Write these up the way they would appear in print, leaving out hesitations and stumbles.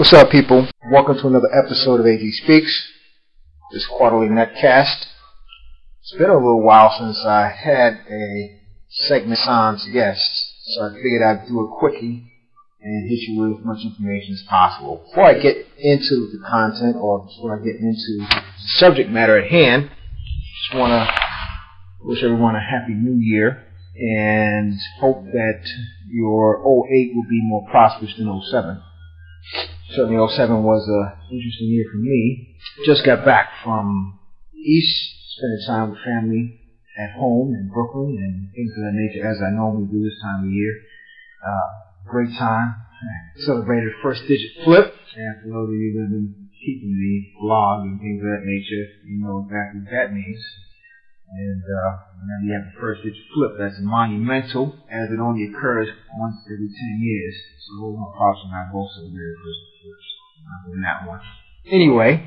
What's up, people? Welcome to another episode of AG Speaks, this quarterly netcast. It's been a little while since I had a segment sans guests, so I figured I'd do a quickie and hit you with as much information as possible. Before I get into the content, or before I get into the subject matter at hand, just want to wish everyone a happy new year and hope that your 08 will be more prosperous than 07. Certainly 07 was an interesting year for me. Just got back from East, spending time with family at home in Brooklyn and things of that nature, as I normally do this time of year. Great time. Celebrated first digit flip. And for those of you that have been keeping the blog and things of that nature, you know exactly what that means. And whenever you have the first digit flip, that's monumental, as it only occurs once every 10 years. So we're going to cross and I both celebrated first digit flips. Not in that one. Anyway,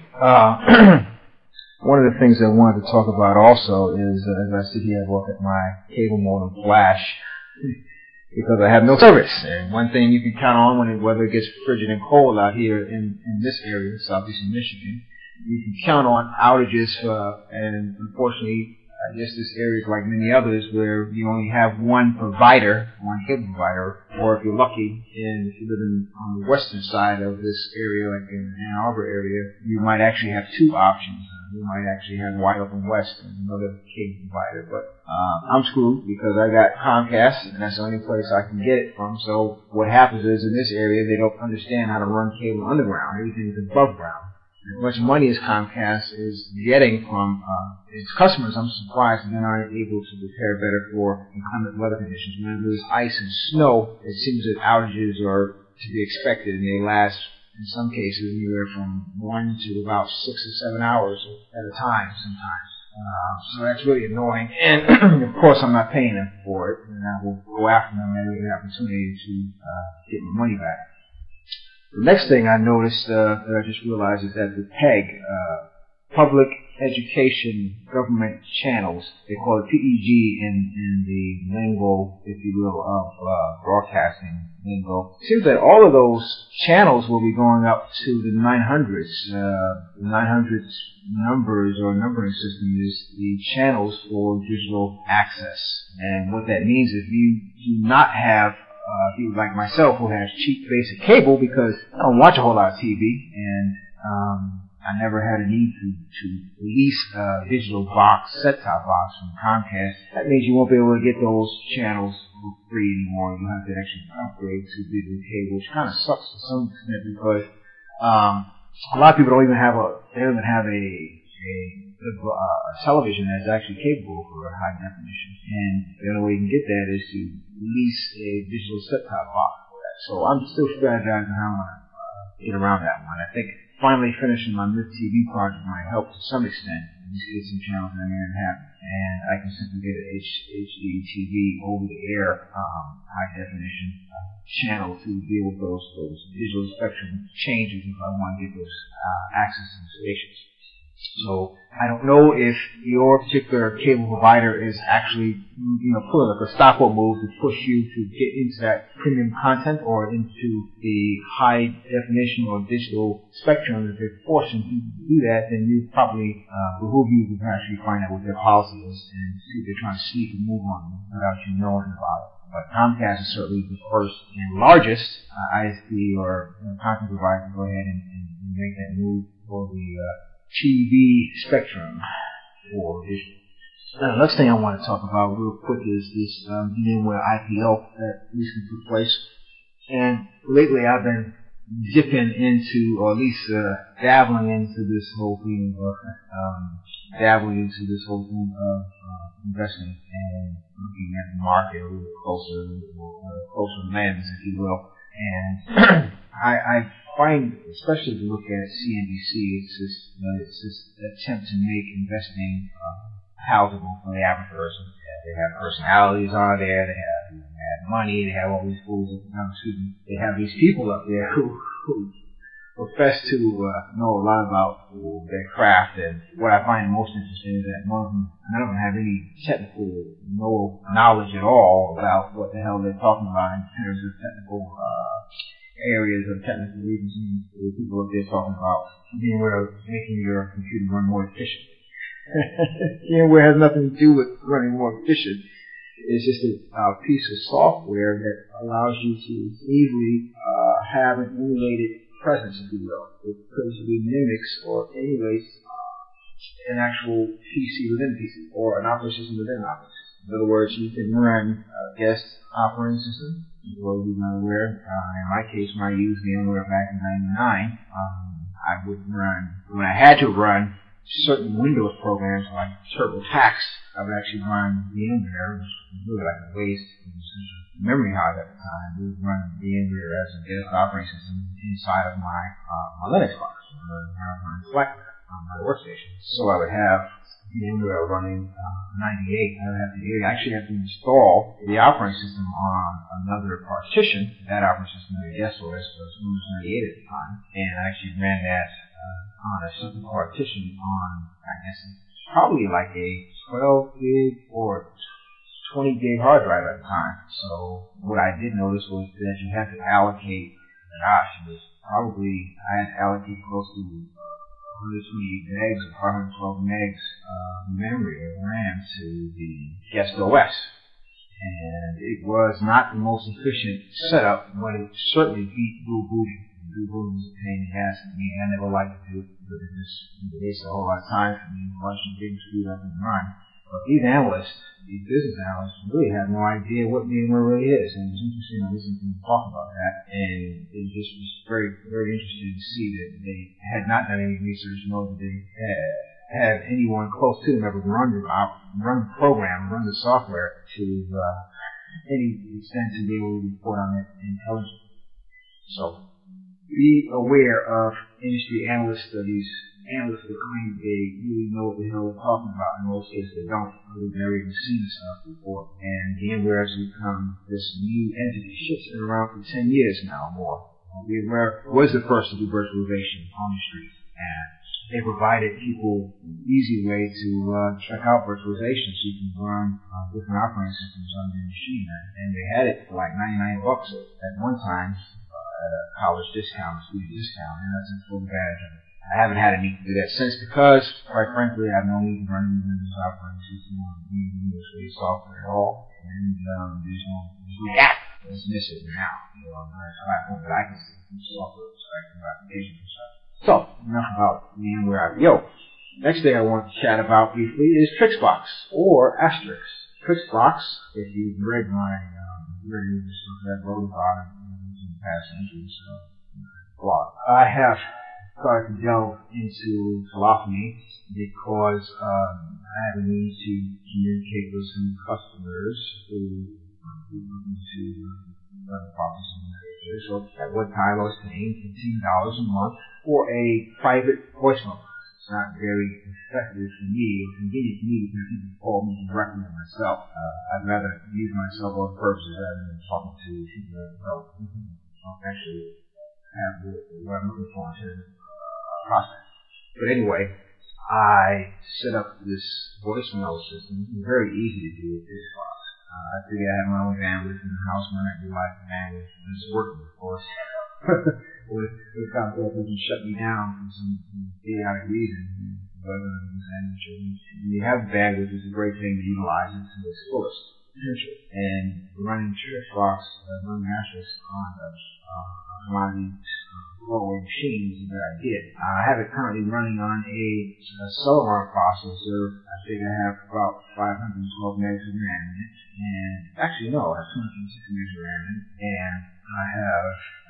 one of the things I wanted to talk about also is, as I sit here and look at my cable modem flash, because I have no service. And one thing you can count on when the weather gets frigid and cold out here in this area, southeastern Michigan, you can count on outages, and unfortunately, I guess this area is like many others where you only have one provider, one cable provider, or if you're lucky, and if you live on the western side of this area, like in the Ann Arbor area, you might actually have two options. You might actually have Wide Open West and another cable provider, but I'm screwed because I got Comcast, and that's the only place I can get it from. So what happens is in this area, they don't understand how to run cable underground. Everything is above ground. As much money as Comcast is getting from its customers, I'm surprised that they're not able to prepare better for inclement weather conditions. When there's ice and snow, it seems that outages are to be expected, and they last, in some cases, anywhere from 1 to about 6 or 7 hours at a time sometimes. So that's really annoying. And, of course, I'm not paying them for it, and I will go after them every opportunity to get my money back. The next thing I noticed, that I just realized, is that the PEG, Public Education Government Channels, they call it PEG in the lingo, if you will, of broadcasting lingo. It seems that all of those channels will be going up to the 900s. The 900s numbers or numbering system is the channels for digital access. And what that means is you do not have people like myself who has cheap basic cable, because I don't watch a whole lot of TV, and I never had a need to lease a digital box, set-top box from Comcast. That means you won't be able to get those channels for free anymore. You'll have to actually upgrade to digital cable, which kind of sucks to some extent, because a lot of people don't even have a television that's actually capable for high definition. And the only way you can get that is to lease a digital set-top box for that. So I'm still strategizing how I'm going to get around that one. I think finally finishing my MIP-TV project might help to some extent. At least get some channels that I may not have. And I can simply get an HD TV over-the-air high definition channel to deal with those digital spectrum changes if I want to get those access to the stations. So I don't know if your particular cable provider is actually, pulling like a stopper move to push you to get into that premium content or into the high definition or digital spectrum. If they're forcing people to do that, then you probably behoove you to actually find out what their policy is and see if they're trying to sneak a move on you without you knowing about it. But Comcast is certainly the first and largest ISP or content provider to go ahead and make that move for the TV spectrum for digital. The next thing I want to talk about real quick is this VMware IPO that recently took place. And lately I've been dipping into, or at least dabbling into this whole thing of investing and looking at the market a little closer lens, if you will. And I find, especially if you look at CNBC, it's this attempt to make investing palatable for the average person. They have personalities on there, they have money, they have all these fools, they have these people up there who profess to know a lot about their craft. And what I find most interesting is that none of them have any technical knowledge at all about what the hell they're talking about in terms of technical areas of technical reasons where people are there talking about VMware making your computer run more efficient. VMware has nothing to do with running more efficient. It's just a piece of software that allows you to easily have an emulated presence, if you will. It basically mimics or emulates an actual PC within a PC or an operating system within an operating system. In other words, you can run a guest operating system, as well as VMware. In my case, when I used VMware back in '99, I would run, when I had to run certain Windows programs like TurboTax, I would actually run VMware, which was really like a waste of memory hard at the time. We would run VMware as a guest operating system inside of my Linux box, or my Flatpak on my workstation. So I would have VMware running 98. I actually have to install the operating system on another partition. That operating system, I guess, was Windows 98 at the time, and I actually ran that on a separate partition on, I guess, probably like a 12 gig or 20 gig hard drive at the time. So what I did notice was that you had to allocate, it was probably, I had to allocate close to 128 megs or 512 megs memory or RAM to the guest OS. And it was not the most efficient setup, but it certainly beat dual booting. Dual booting was a pain in the ass to me. I never liked to do it because it just wasted a whole lot of time for me. Rushing didn't speed up and run. But these analysts, these business analysts, really had no idea what VMware really is. And it was interesting to listen to them talk about that. And it just was very, very interesting to see that they had not done any research, nor did they have anyone close to them ever run the program, run the software to any extent to be able to report on it intelligently. So be aware of industry analyst studies. Analysts that claim they really know what the hell they're talking about. In most cases, they don't. They've never even seen this stuff before. And VMware has become this new entity. Shit's been around for 10 years now or more. VMware was the first to do virtualization on the street. And they provided people an easy way to check out virtualization so you can run different operating systems on your machine. And they had it for like $99 at one time at a college discount, a student discount, and that's a full badge of it. I haven't had a need to do that since because, quite frankly, I have no need to run Windows operating system on Windows-based software at all. And there's no gap that's missing now. On my platform that I can see from software perspective, application perspective. So, enough about VMware IPO. Next thing I want to chat about briefly is Trixbox, or Asterisk. Trixbox, if you've read my reviews that I wrote about in the past issues blog, I have started to delve into telephony because I have a need to communicate with some customers who are looking to run process in that area. So at one time I was paying $15 a month for a private voicemail. It's not very effective for me or convenient for me because people call me directly myself. I'd rather use my cell phone purposes rather than talking to people that don't actually have what I'm looking for in terms of process. But anyway, I set up this voicemail system. It's very easy to do with this box. I figured I have my own bandwidth in the house when I do like the bandwidth, and it's working, of course. With Comcast doesn't shut me down for some idiotic reason. But when you have bandwidth, it's a great thing to utilize it to its fullest potential. And running Trixbox, running Asterisk on a commodity forward machine is a good idea. I have it currently running on a Celeron processor. I think I have about 512 megs of RAM in it. And actually, no, I have 260 megs of RAM in it. And I have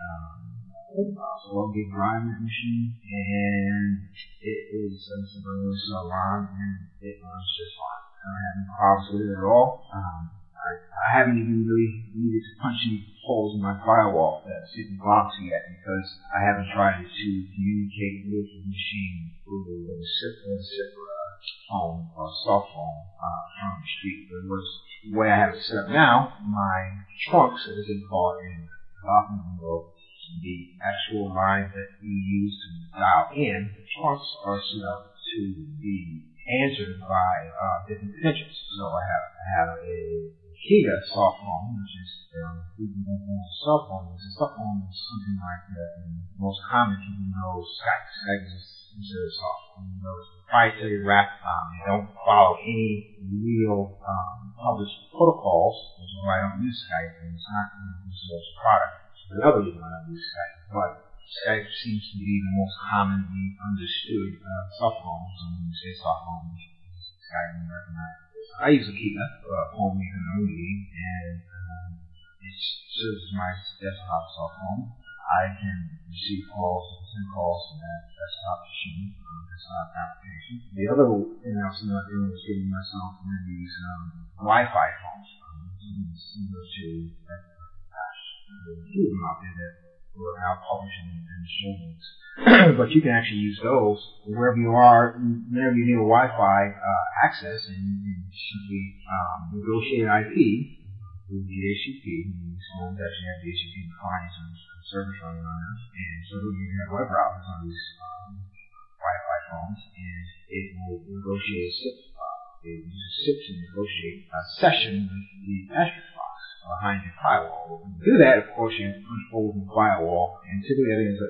12 gig RAM in that machine. And it is a Celeron, and it runs just fine. I don't have any problems with it at all. I haven't even really needed to punch any holes in my firewall that secret box yet because I haven't tried to communicate with the machine through a SIP phone or soft phone from the street. But the way I have it set up now, my trunks, as they call it in the world, the actual line that you use to dial in, the trunks are set up to be answered by different potentials. So I have a Kia soft phone, which is cell phone. A cell phone is something like the most common people know Skype. Skype is considered soft phone. It's proprietary wrap. They don't follow any real published protocols, which is why I don't use Skype, and it's not an open source product. So another reason why I don't use Skype, but Skype seems to be the most commonly understood cell phone. So when you say soft phone, Skype and recognize. I use a Kia phone maker only, and it serves as my desktop cell phone. I can receive calls, send calls from that desktop machine, desktop application. The other thing I was doing was getting myself one of these Wi-Fi phones. Similar to few of them out there that were now publishing and showing. But you can actually use those wherever you are, whenever you need a Wi-Fi access, and you can simply negotiate IP with the HTTP. These phones actually have the HTTP clients and servers running on them, and so you can have web browsers on these Wi-Fi phones, and it will negotiate a SIP. It uses SIP to negotiate a session with the asterisk box behind your firewall. When you do that, of course, you unfold the firewall, and typically that ends up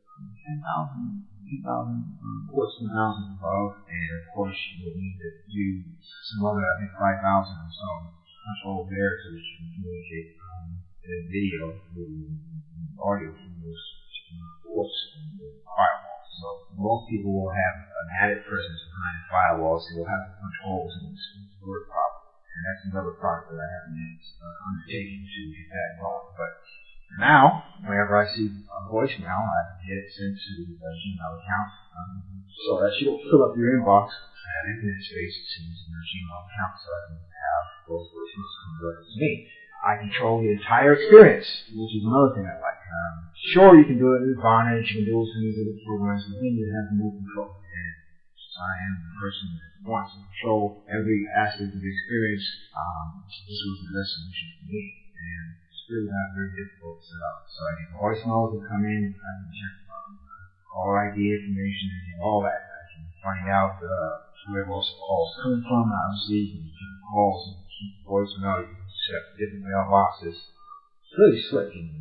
10,000 ports, 10,000 above, and of course you'll need to do some other, I think 5,000 or so control there so that you can communicate the video with the audio from those ports in the firewall. So most people will have an added presence behind the firewall, so you'll have controls and it's work properly. And that's another part that I haven't undertaken to get that going. But now, whenever I see a voicemail, I get it sent to the Gmail account. So that you'll fill up your inbox and internet space to your Gmail account so I can have those voicemails come directly to me. I control the entire experience, which is another thing I like. Sure, you can do it with Vonage, you can do it with some of these other programs, but then you have more control. And since I am the person that wants to control every aspect of the experience, this was the best solution for me. And it's really not very difficult to set up. So I get voicemails that come in, I can check call ID information, and all that. I can find out where most calls coming from. Obviously, you can check calls and keep voicemail. You can set different mailboxes. It's really slick, and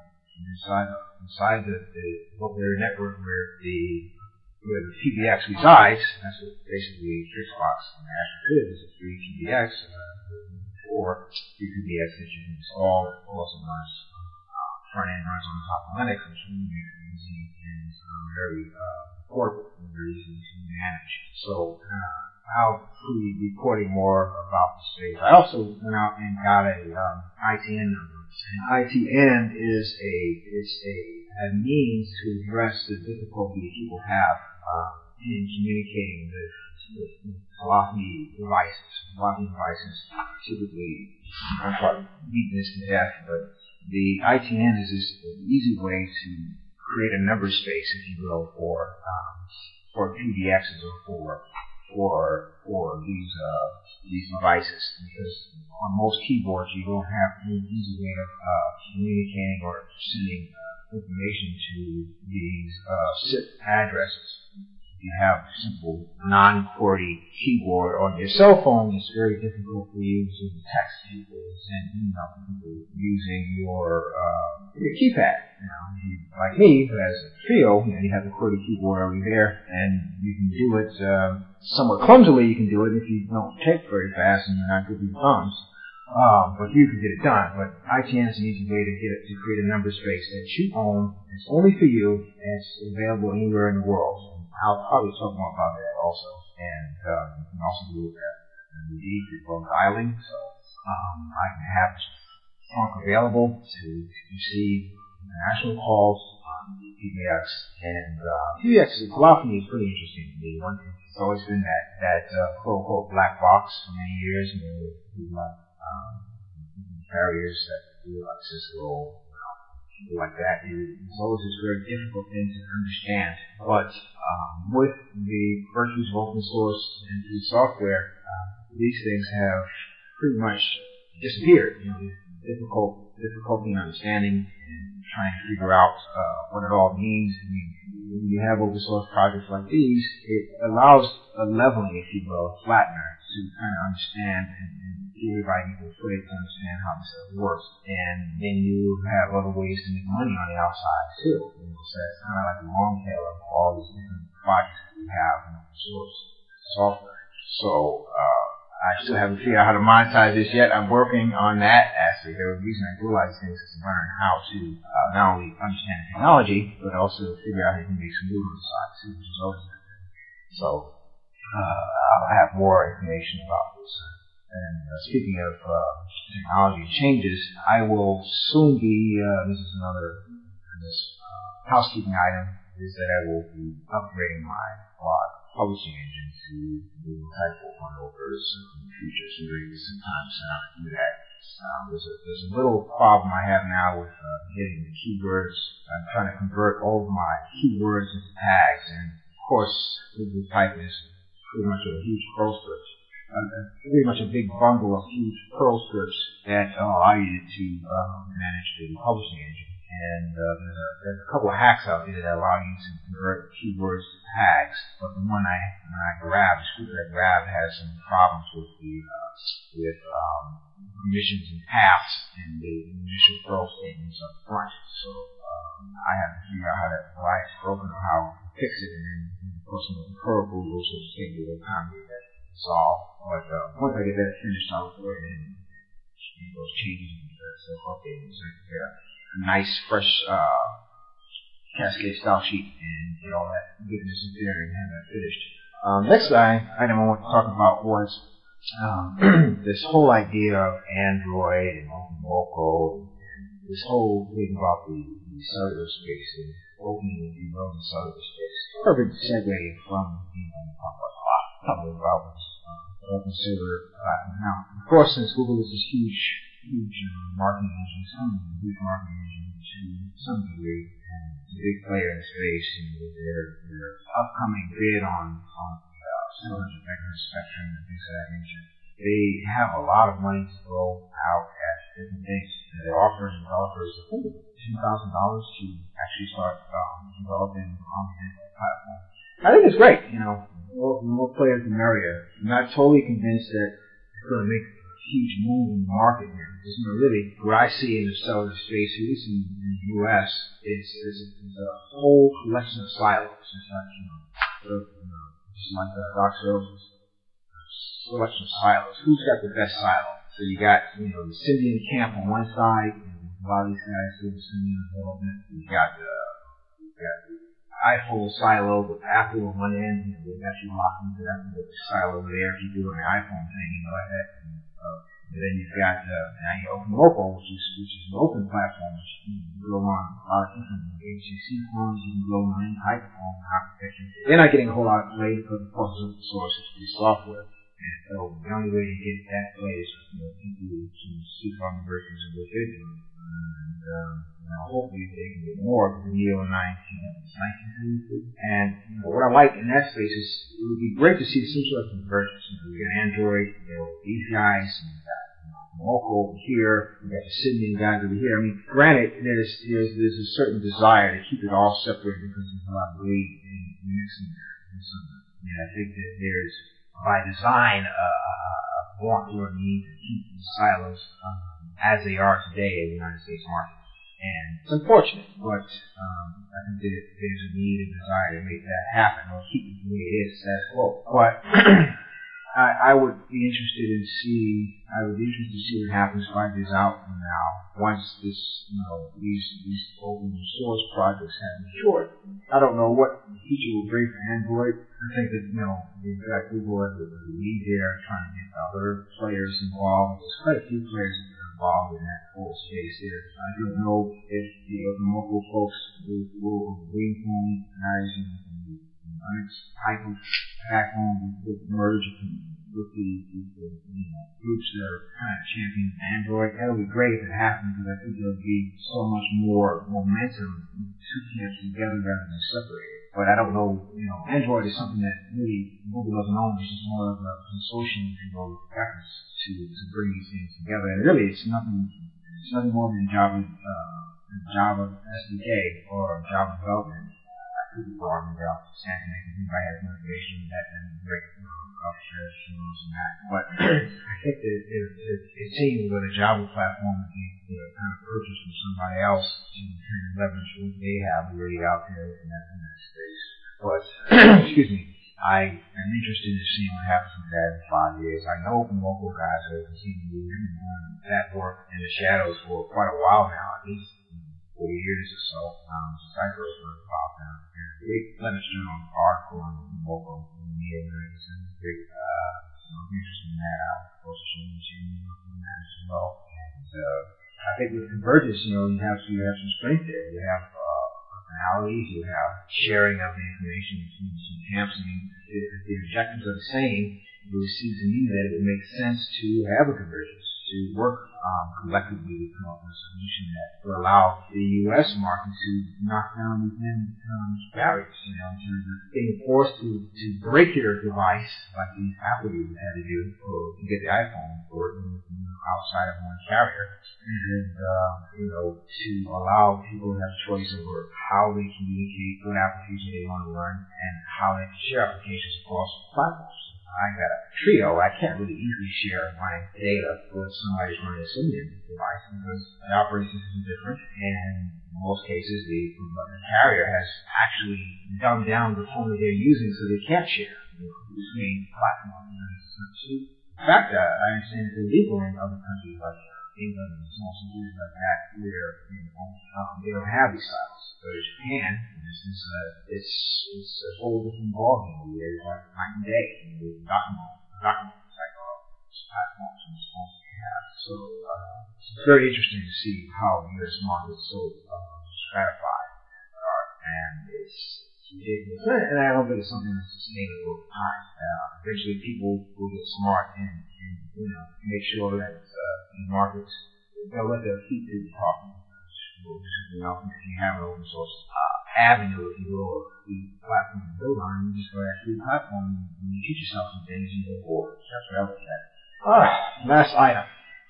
inside the local network where the PBX resides. That's what basically Trixbox actually is. It's free PBX or free PBX that you can install. Of course, it runs front end runs on top of Linux, which really makes it easy and very portable and very easy to manage. So I'll be reporting more about the space. I also went out and got a ITN number. And ITN is a means to address the difficulty people have in communicating with telephony devices. Telephony devices typically, I'm probably beating this to death, but the ITN is an easy way to create a number space, if you will, for PBXs or for these devices, because on most keyboards you don't have any easy way of communicating or sending information to these SIP addresses. If you have a simple non-QWERTY keyboard on your cell phone, it's very difficult for you to text people and send email to people using your keypad. If you, like me, who has a Trio, you have the QWERTY keyboard over there, and you can do it somewhat clumsily. You can do it if you don't type very fast and you're not good with your thumbs. But you can get it done. But ITN is an easy way to create a number space that you own. It's only for you, and it's available anywhere in the world. I'll probably talk more about that also. And you can also do that in the for dialing. So I can have trunk available to receive international calls on PBX. And PBX telephony is pretty interesting to me. One thing, it's always been that quote-unquote black box for many years. Carriers that do like Cisco, people like that. It's always a very difficult thing to understand. But with the virtues of open source and free software, these things have pretty much disappeared. Difficulty in understanding and trying to figure out what it all means. I mean, when you have open source projects like these, it allows a leveling, if you will, a flattener to kind of understand and give everybody equal footing to understand how this stuff works. And then you have other ways to make money on the outside too. So it's kind of like the long tail of all these different projects that we have in open source software. So I still haven't figured out how to monetize this yet. I'm working on that aspect. The reason I do a lot of things is to learn how to not only understand the technology, but also figure out how you can make some movement on the side too, which is always good. So I'll have more information about this. And speaking of technology changes, I will soon be, this is another housekeeping item, is that I will be upgrading my blog publishing engine to the Type 4.0 version in the future. So there is some time to do that. There's a little problem I have now with getting the keywords. I'm trying to convert all of my keywords into tags, and of course, Google Type is pretty much a huge Perl script. Pretty much a big bundle of huge Perl scripts that allow you to manage the publishing engine. And there's a couple of hacks out there that allow you to convert keywords to tags. But the one I grabbed, the script I grabbed, has some problems with permissions and paths and the initial Perl statements up front. So I have to figure out why it's broken or how to fix it. And then, of course, the Perl rules will take a little time to get that solved. But once I get that finished, I'll go ahead and make those changes and update so I can get a nice, fresh Cascade style sheet and get all that goodness in there and have that finished. Next item I want to talk about was this whole idea of Android and OpenMoko and this whole thing about the cellular space and opening and reloading cellular space. Perfect segue from public developments. Open server platform. Now, of course, since Google is this huge marketing engine, huge marketing engine to some degree, and it's a big player in the space, and with their upcoming bid on 700 megahertz spectrum and things of that nature, they have a lot of money to throw out at different things. And they're offering developers $10,000 to actually start developing on the Android platform. I think it's great, more players the merrier. I'm not totally convinced that it's going to make a huge move in the market here. Because really, what I see in the cellular space, at least in the U.S., is a whole collection of silos. It's like, just like Doc Roses, selection of silos. Who's got the best silo? So you got, the Symbian camp on one side, and a lot of these guys do the Symbian development. You got the iPhone silo with Apple on one end, they got you locked into that silo over there if you do an iPhone thing, like that. And then you've got OpenMoko, which is an open platform, which you can go on a lot of different HCC phones, you can go on any type of phone architecture. They're not getting a whole lot of play because of course it's open source, it's free software. And so the only way to get that play is for people to seek on the versions of what they're doing. And hopefully they can get more of the Neo 19. And what I like in that space is it would be great to see some sort of convergence. We got Android, these guys, and we got Moko over here, we got the Symbian guys over here. I mean, granted, there's a certain desire to keep it all separate because there's a lot of greed in mixing there. And I think that there's, by design, a want or a need to keep these silos as they are today in the United States market. And it's unfortunate, but I think that there's a need and desire to make that happen or keep it the way it is, status quo. But I would be interested to see what happens 5 years out from now once these open source projects have matured. I don't know what the future will bring for Android. I think that we've got Google as the lead there, trying to get other players involved. There's quite a few players that are involved in that whole space there. I don't know if the OpenMoko folks will Greenphone guys and Linux type of backbone will merge with the groups that are kind of championing Android. That would be great if it happened, because I think there would be so much more momentum with two camps together rather than separated. But I don't know, Android is something that really Google doesn't own. It's just more of a consortium, efforts to bring these things together. And really, it's nothing more than Java SDK or Java development. I could be wrong about Samsung. If anybody has motivation, that then great. about professionals and that. But I think that it seems with a Java platform that they kind of purchased from somebody else to kind of leverage what they have already out there in that space. But excuse me, I am interested in seeing what happens with that in 5 years. I know from local guys that have continued doing that work in the shadows for quite a while now, at least 4 years or so, since I first learned about them. And big Linux Journal article on local media and big interest in that. I was changing on that as well. And I think with Convergence, you have some strength there. You have personalities, you have sharing of the information between the two camps, and if the objectives are the same, it would seem to me that it would make sense to have a convergence, to work collectively to come up with a solution that would allow the U.S. market to knock down these barriers, in terms of being forced to break your device, like these Apple users had to do to get the iPhone working outside of one carrier, and to allow people to have choice over how they communicate, what application they want to learn, and how they can share applications across platforms. I got a Trio. I can't really easily share my data with somebody's running a Symbian device because the operating system is different, and in most cases the carrier has actually dumbed down the phone that they're using so they can't share between platforms. In fact, I understand it's illegal in other countries like England and small cities like that where they don't have these silos. But in Japan, for instance, it's a whole different ballgame. It's like night and day. There's documents like platforms and responses they have. So it's very interesting to see how the U.S. market is so stratified, and it's ridiculous. And I don't think it's something that's sustainable over time. Eventually, people will get smart and make sure that the markets, they'll let their feet do the talking. If you have an open source avenue, if you will, of the platform to build on, you just go after the platform and you teach yourself some things and you go forward. That's what I look at. Last item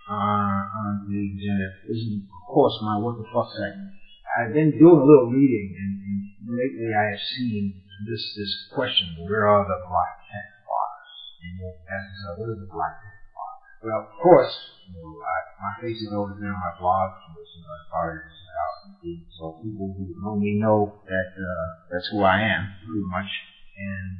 on the agenda is, of course, my What the Fuck segment. I've been doing a little reading, and lately I have seen this question: where are the black tech blogs? And you'll ask yourself, what is a black tech blog? Well, of course, my face is over there on my blog, as far as so people who know me know that that's who I am, pretty much. And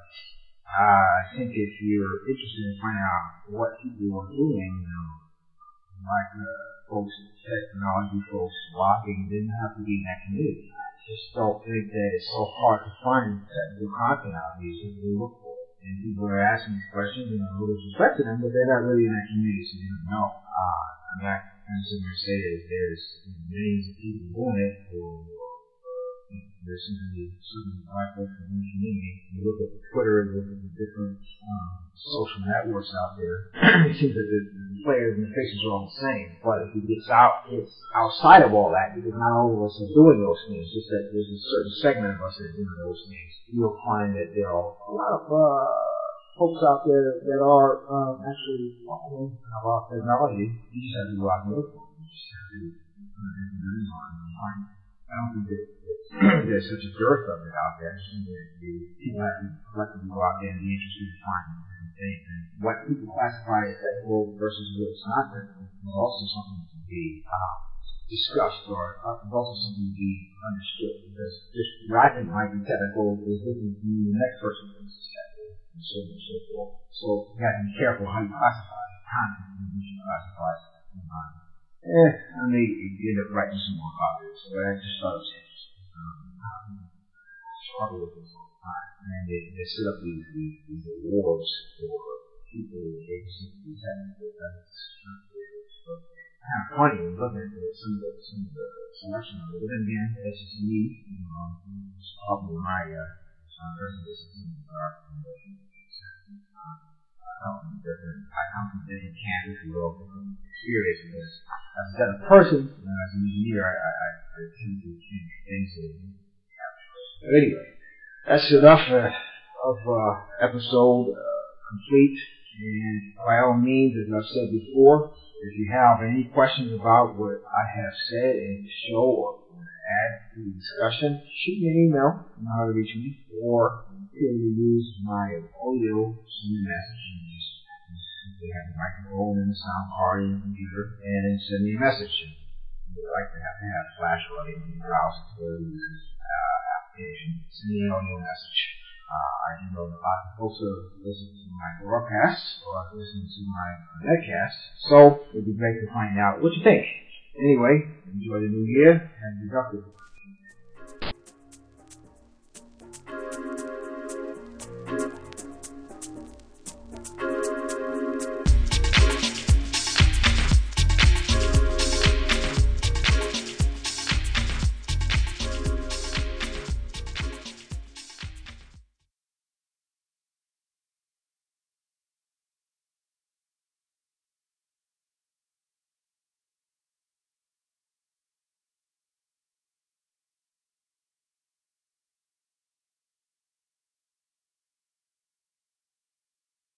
I think if you're interested in finding out what people are doing, like folks, technology folks, blogging, didn't have to be in that community. I just don't think that it's so hard to find technical content out there if you look for it. And people are asking these questions, and with respect to them, but they're not really in that community, so they don't know. I'm not going to say that there's millions of people doing it, or there's certainly black folks in the community. You look at Twitter, you look at the different social networks out there, it seems that the players and the faces are all the same. But if it gets it's outside of all that, because not all of us are doing those things, just that there's a certain segment of us that are doing those things. You'll find that there are a lot of folks out there that are actually talking about technology. You just have to go out and look for them. You just have to find it. I don't think that there's such a dearth of it out there. People have to collectively go out there and be interested in finding it. And what people classify as technical versus what's not technical is also something to be discussed, or is also something to be understood. Because just what I think might be technical is different from the next person thinks is technical, and so on and so forth. So you have to be careful how you classify content, and you should classify it. I may end up writing some more about this, but I just thought it was interesting. Struggle with this all the time. And they set up these awards for people who are able to do technical events. But kind of funny when you look at some of the selection of it. But then again, that's just me. It's probably my resident in our convention. I come from different camps, if you will, different experiences. As a person, as an engineer, I tend to change things. But anyway, that's enough of episode complete. And by all means, as I've said before, if you have any questions about what I have said in the show or want to add to the discussion, shoot me an email. You know how to reach me. Or be able to use my audio to send a message. You just simply have the microphone and the sound card in your computer and then send me a message. You would like to have Flash running when you browse for this application. Send me an audio message. I do know that a lot of folks are listening to my broadcasts or listening to my netcasts, so it'd be great to find out what you think. Anyway, enjoy the new year and be productive.